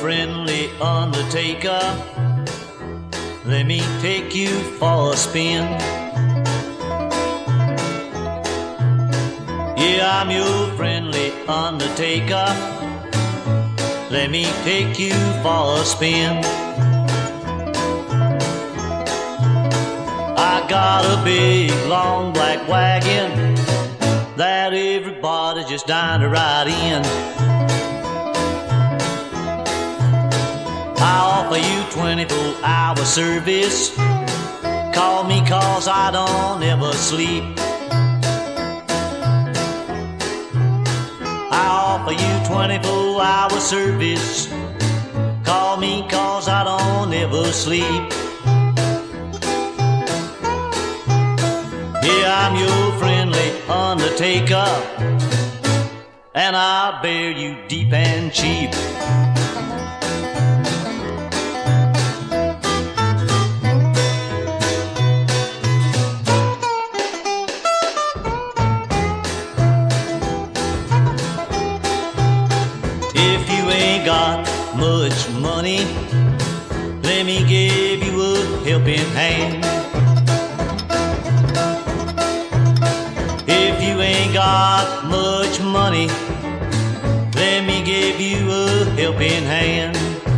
friendly undertaker. Let me take you for a spin. Yeah, I'm your friendly undertaker. Let me take you for a spin. I got a big, long black wagon that everybody's just dying to ride in. I offer you 24-hour service. Call me 'cause I don't ever sleep. I offer you 24-hour service. Call me 'cause I don't ever sleep. Yeah, I'm your friendly undertaker, and I'll bear you deep and cheap. If you ain't got much money, let me give you a helping hand. If you ain't got much money, let me give you a helping hand.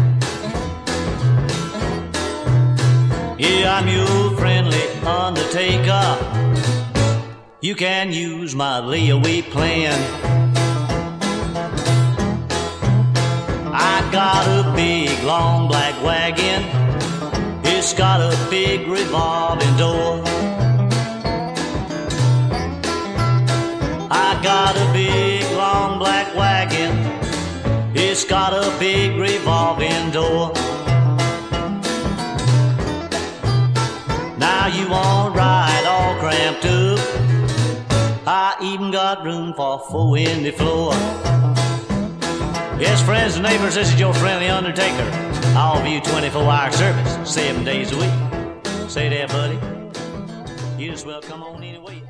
Yeah, I'm your friendly undertaker. You can use my layaway plan. I got a big, long black wagon. It's got a big revolving door. I got a big, long black wagon. It's got a big revolving door. Now you won't ride all cramped up. I even got room for 4 in the floor. Yes, friends and neighbors, this is your friendly undertaker. I offer you 24-hour service, 7 days a week. Say that, buddy. You just well come on anyway.